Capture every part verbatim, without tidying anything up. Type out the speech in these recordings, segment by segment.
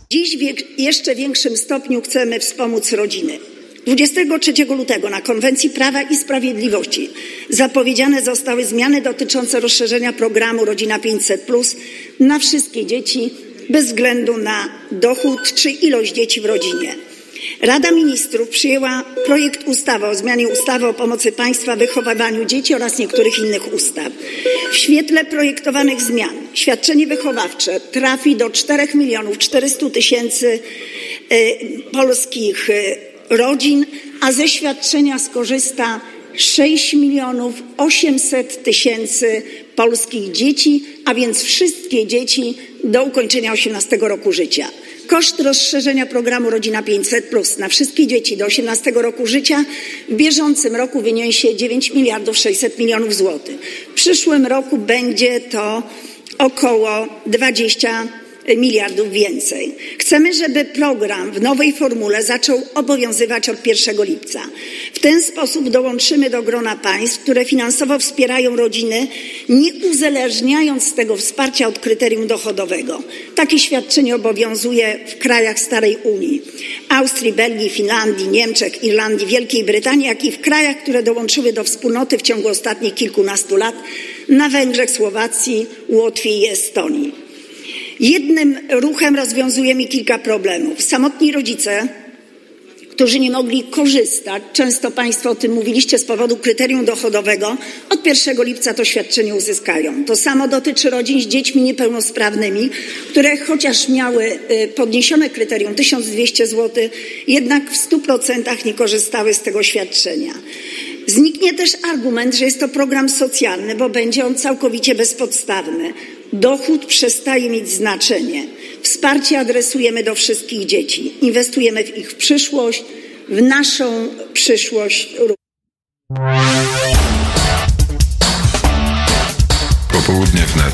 Dziś w jeszcze większym stopniu chcemy wspomóc rodziny. dwudziestego trzeciego lutego na Konwencji Prawa i Sprawiedliwości zapowiedziane zostały zmiany dotyczące rozszerzenia programu Rodzina pięćset plus na wszystkie dzieci bez względu na dochód czy ilość dzieci w rodzinie. Rada Ministrów przyjęła projekt ustawy o zmianie ustawy o pomocy państwa w wychowywaniu dzieci oraz niektórych innych ustaw. W świetle projektowanych zmian świadczenie wychowawcze trafi do czterech milionów czterystu tysięcy polskich rodzin, a ze świadczenia skorzysta sześć milionów osiemset tysięcy polskich dzieci, a więc wszystkie dzieci do ukończenia osiemnastego roku życia. Koszt rozszerzenia programu Rodzina pięćset plus na wszystkie dzieci do osiemnastego roku życia w bieżącym roku wyniesie dziewięć miliardów sześćset milionów złotych. W przyszłym roku będzie to około dwadzieścia miliardów więcej. Chcemy, żeby program w nowej formule zaczął obowiązywać od pierwszego lipca. W ten sposób dołączymy do grona państw, które finansowo wspierają rodziny, nie uzależniając tego wsparcia od kryterium dochodowego. Takie świadczenie obowiązuje w krajach starej Unii: Austrii, Belgii, Finlandii, Niemczech, Irlandii, Wielkiej Brytanii, jak i w krajach, które dołączyły do wspólnoty w ciągu ostatnich kilkunastu lat: na Węgrzech, Słowacji, Łotwie i Estonii. Jednym ruchem rozwiązujemy kilka problemów. Samotni rodzice, którzy nie mogli korzystać, często Państwo o tym mówiliście, z powodu kryterium dochodowego, od pierwszego lipca to świadczenie uzyskają. To samo dotyczy rodzin z dziećmi niepełnosprawnymi, które chociaż miały podniesione kryterium tysiąc dwieście złotych, jednak w stu procentach nie korzystały z tego świadczenia. Zniknie też argument, że jest to program socjalny, bo będzie on całkowicie bezpodstawny. Dochód przestaje mieć znaczenie. Wsparcie adresujemy do wszystkich dzieci. Inwestujemy w ich przyszłość, w naszą przyszłość. Popołudnie wnet.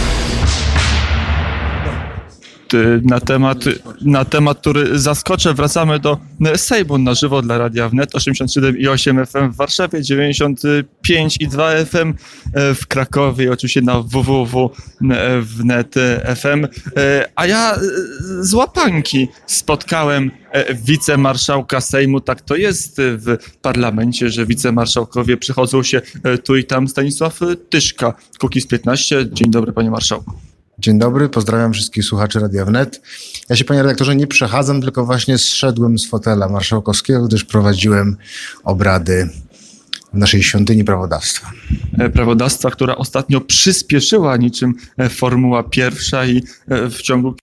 Na temat, na temat, który zaskoczę, wracamy do Sejmu na żywo dla Radia Wnet, osiemdziesiąt siedem i osiem F M w Warszawie, dziewięćdziesiąt pięć i dwa F M w Krakowie i oczywiście na www wnet F M. A ja z łapanki spotkałem wicemarszałka Sejmu. Tak to jest w parlamencie, że wicemarszałkowie przychodzą się tu i tam. Stanisław Tyszka, Kukiz piętnaście. Dzień dobry, panie marszałku. Dzień dobry, pozdrawiam wszystkich słuchaczy Radia Wnet. Ja się, panie redaktorze, nie przechadzam, tylko właśnie zszedłem z fotela marszałkowskiego, gdyż prowadziłem obrady w naszej świątyni prawodawstwa. Prawodawstwa, która ostatnio przyspieszyła niczym Formuła Pierwsza i w ciągu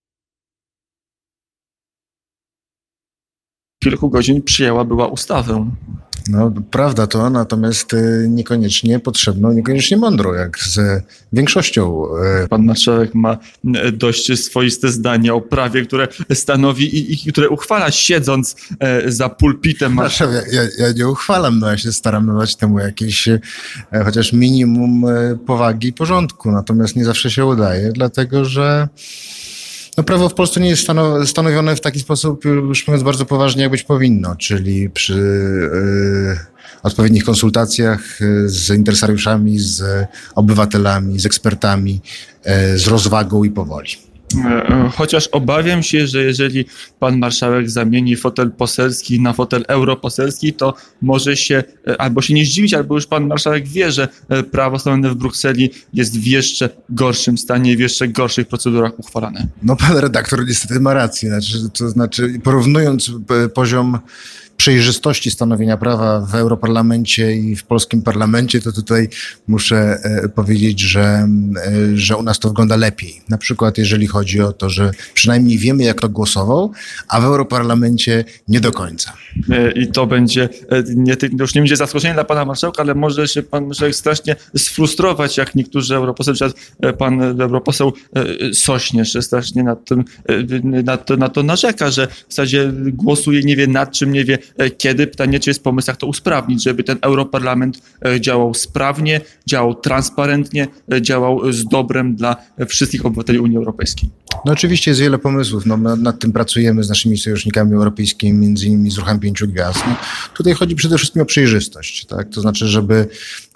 kilku godzin przyjęła była ustawę. No, prawda to, natomiast niekoniecznie potrzebną, niekoniecznie mądrą, jak z większością. Pan marszałek ma dość swoiste zdanie o prawie, które stanowi i, i które uchwala, siedząc za pulpitem. Marszałek, ja, ja nie uchwalam, no ja się staram dawać temu jakieś chociaż minimum powagi i porządku, natomiast nie zawsze się udaje, dlatego że no, prawo w Polsce nie jest stanowione w taki sposób, już mówiąc bardzo poważnie, jak być powinno, czyli przy y, odpowiednich konsultacjach z interesariuszami, z obywatelami, z ekspertami, y, z rozwagą i powoli. Chociaż obawiam się, że jeżeli pan marszałek zamieni fotel poselski na fotel europoselski, to może się albo się nie zdziwić, albo już pan marszałek wie, że prawo stanowione w Brukseli jest w jeszcze gorszym stanie, w jeszcze gorszych procedurach uchwalane. No pan redaktor niestety ma rację. Znaczy, to znaczy, porównując poziom przejrzystości stanowienia prawa w Europarlamencie i w polskim parlamencie, to tutaj muszę e, powiedzieć, że, e, że u nas to wygląda lepiej. Na przykład jeżeli chodzi o to, że przynajmniej wiemy, jak kto głosował, a w Europarlamencie nie do końca. E, I to będzie, e, nie, to już nie będzie zaskoczenie dla pana marszałka, ale może się pan marszałek strasznie sfrustrować, jak niektórzy europoseł, e, pan europoseł e, Sośnierz strasznie nad tym, e, na, to, na to narzeka, że w zasadzie głosuje, nie wie nad czym, nie wie kiedy. Pytanie, czy jest pomysł, jak to usprawnić, żeby ten Europarlament działał sprawnie, działał transparentnie, działał z dobrem dla wszystkich obywateli Unii Europejskiej. No oczywiście jest wiele pomysłów. No, nad tym pracujemy z naszymi sojusznikami europejskimi, między innymi z Ruchem Pięciu Gwiazd. No, tutaj chodzi przede wszystkim o przejrzystość, tak? To znaczy, żeby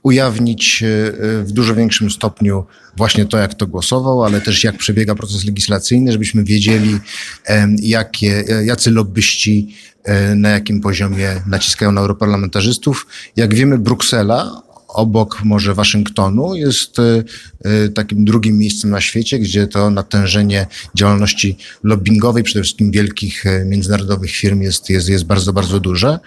ujawnić w dużo większym stopniu właśnie to, jak to głosował, ale też jak przebiega proces legislacyjny, żebyśmy wiedzieli, jakie, jacy lobbyści na jakim poziomie naciskają na europarlamentarzystów. Jak wiemy, Bruksela, obok może Waszyngtonu, jest takim drugim miejscem na świecie, gdzie to natężenie działalności lobbingowej, przede wszystkim wielkich międzynarodowych firm jest, jest, jest bardzo, bardzo duże.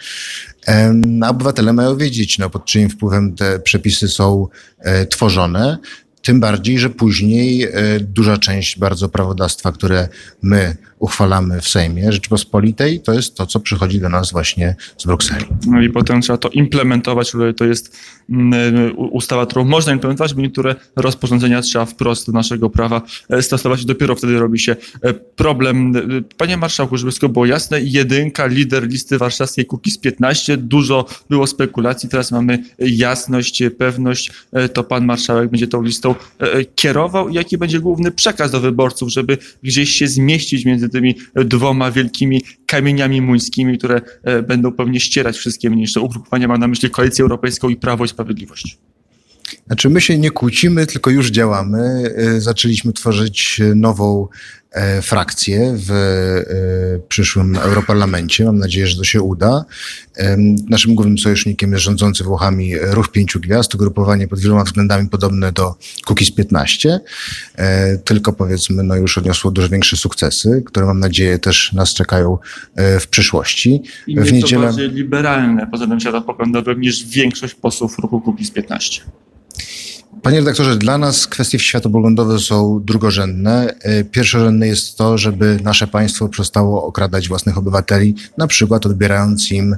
A obywatele mają wiedzieć, no, pod czyim wpływem te przepisy są tworzone. Tym bardziej, że później duża część bardzo prawodawstwa, które my uchwalamy w Sejmie Rzeczypospolitej, to jest to, co przychodzi do nas właśnie z Brukseli. No i potem trzeba to implementować, to jest ustawa, którą można implementować, bo niektóre rozporządzenia trzeba wprost do naszego prawa stosować i dopiero wtedy robi się problem. Panie marszałku, żeby wszystko było jasne, jedynka, lider listy warszawskiej Kukiz piętnaście, dużo było spekulacji, teraz mamy jasność, pewność, to pan marszałek będzie tą listą kierował i jaki będzie główny przekaz do wyborców, żeby gdzieś się zmieścić między tymi dwoma wielkimi kamieniami muńskimi, które będą pewnie ścierać wszystkie mniejsze ugrupowania. Mam na myśli Koalicję Europejską i Prawo i Sprawiedliwość. Znaczy my się nie kłócimy, tylko już działamy. Zaczęliśmy tworzyć nową frakcję w przyszłym Europarlamencie. Mam nadzieję, że to się uda. Naszym głównym sojusznikiem jest rządzący Włochami Ruch Pięciu Gwiazd, ugrupowanie pod wieloma względami podobne do Kukiz piętnaście, tylko powiedzmy, no już odniosło dużo większe sukcesy, które mam nadzieję też nas czekają w przyszłości. I w niedzielę... to bardziej liberalne pod względem światopoglądowym niż większość posłów ruchu Kukiz piętnaście. Panie redaktorze, dla nas kwestie światopoglądowe są drugorzędne. Pierwszorzędne jest to, żeby nasze państwo przestało okradać własnych obywateli, na przykład odbierając im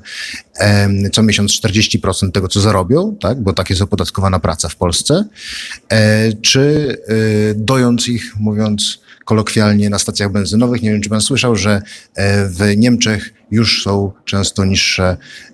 e, co miesiąc czterdzieści procent tego, co zarobią, tak, bo tak jest opodatkowana praca w Polsce, e, czy e, dojąc ich, mówiąc kolokwialnie, na stacjach benzynowych. Nie wiem, czy pan słyszał, że w Niemczech już są często niższe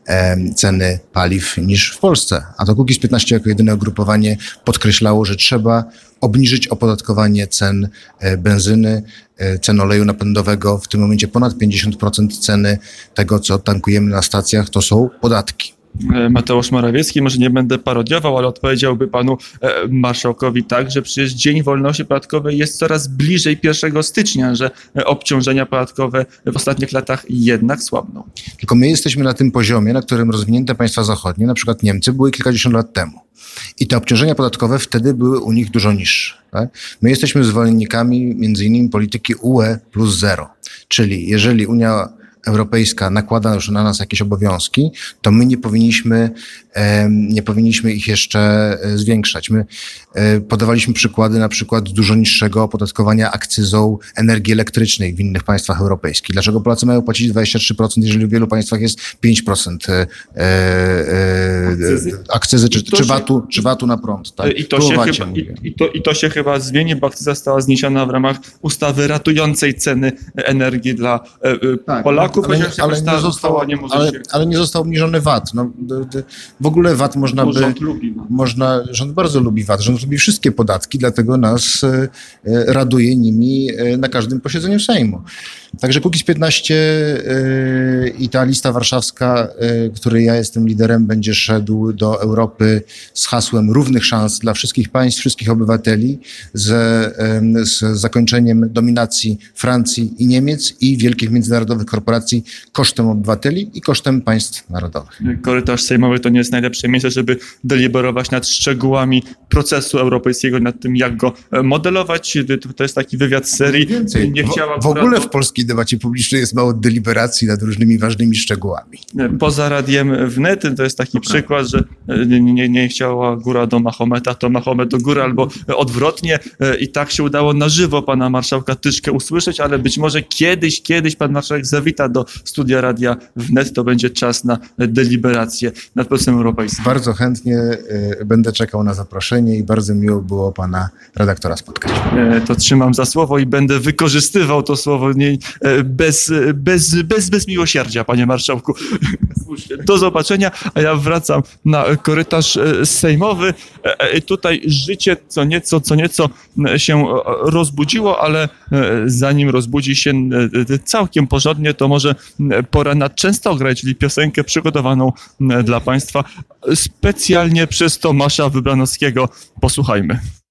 ceny paliw niż w Polsce. A to Kukiz piętnaście jako jedyne ugrupowanie podkreślało, że trzeba obniżyć opodatkowanie cen benzyny, cen oleju napędowego. W tym momencie ponad pięćdziesiąt procent ceny tego, co tankujemy na stacjach, to są podatki. Mateusz Morawiecki, może nie będę parodiował, ale odpowiedziałby panu e, marszałkowi tak, że przecież Dzień Wolności Podatkowej jest coraz bliżej pierwszego stycznia, że obciążenia podatkowe w ostatnich latach jednak słabną. Tylko my jesteśmy na tym poziomie, na którym rozwinięte państwa zachodnie, na przykład Niemcy, były kilkadziesiąt lat temu. I te obciążenia podatkowe wtedy były u nich dużo niższe. Tak? My jesteśmy zwolennikami między innymi polityki U E plus zero, czyli jeżeli Unia Europejska nakłada już na nas jakieś obowiązki, to my nie powinniśmy, nie powinniśmy ich jeszcze zwiększać. My podawaliśmy przykłady na przykład dużo niższego opodatkowania akcyzą energii elektrycznej w innych państwach europejskich. Dlaczego Polacy mają płacić dwadzieścia trzy procent, jeżeli w wielu państwach jest pięć procent akcyzy, akcyzy czy, czy, VAT-u, czy VAT-u na prąd? Tak? I, to się chyba, i, i, to, I to się chyba zmieni, bo akcyza została zniesiona w ramach ustawy ratującej ceny energii dla tak, Polaków. Ale, nie, ale, nie został, nie ale, ale nie został obniżony V A T. No, w ogóle V A T można by... Rząd lubi. No. Można, rząd bardzo lubi V A T. Rząd lubi wszystkie podatki, dlatego nas e, raduje nimi e, na każdym posiedzeniu Sejmu. Także Kukiz piętnaście e, i ta lista warszawska, e, której ja jestem liderem, będzie szedł do Europy z hasłem równych szans dla wszystkich państw, wszystkich obywateli, z, e, z zakończeniem dominacji Francji i Niemiec i wielkich międzynarodowych korporacji kosztem obywateli i kosztem państw narodowych. Korytarz sejmowy to nie jest najlepsze miejsce, żeby deliberować nad szczegółami procesu europejskiego, nad tym, jak go modelować. To jest taki wywiad z serii. Więcej. Nie chciała w, w ogóle w polskiej debacie publicznej jest mało deliberacji nad różnymi ważnymi szczegółami. Poza radiem wnet to jest taki Dobra. przykład, że nie, nie, nie chciała góra do Mahometa, to Mahomet do góry albo odwrotnie. I tak się udało na żywo pana marszałka Tyszkę usłyszeć, ale być może kiedyś, kiedyś pan marszałek zawita do studia Radia Wnet, to będzie czas na deliberację nad procesem europejskim. Bardzo chętnie y, będę czekał na zaproszenie i bardzo miło było pana redaktora spotkać. E, to trzymam za słowo i będę wykorzystywał to słowo nie, e, bez, bez, bez, bez miłosierdzia, panie marszałku. Do zobaczenia, a ja wracam na korytarz sejmowy. E, tutaj życie co nieco, co nieco się rozbudziło, ale zanim rozbudzi się całkiem porządnie, to może pora na Częstochwę, czyli piosenkę przygotowaną dla państwa. specjalnie przez Tomasza Wybranowskiego. Posłuchajmy.